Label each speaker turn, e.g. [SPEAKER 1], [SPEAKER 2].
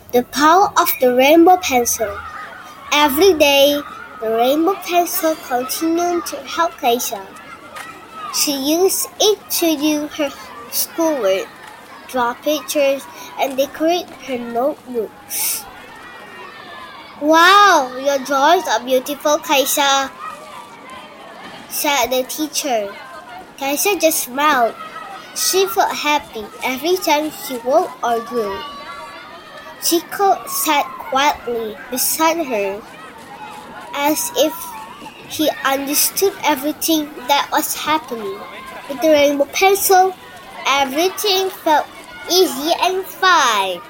[SPEAKER 1] The power of the rainbow pencil. Every day, the rainbow pencil continued to help Kaisa. She used it to do her schoolwork, draw pictures, and decorate her notebooks. "Wow, your drawings are beautiful, Kaisa," said the teacher. Kaisa just smiled. She felt happy every time she wrote or drew. Chico sat quietly beside her, as if he understood everything that was happening. With the rainbow pencil, everything felt easy and fine.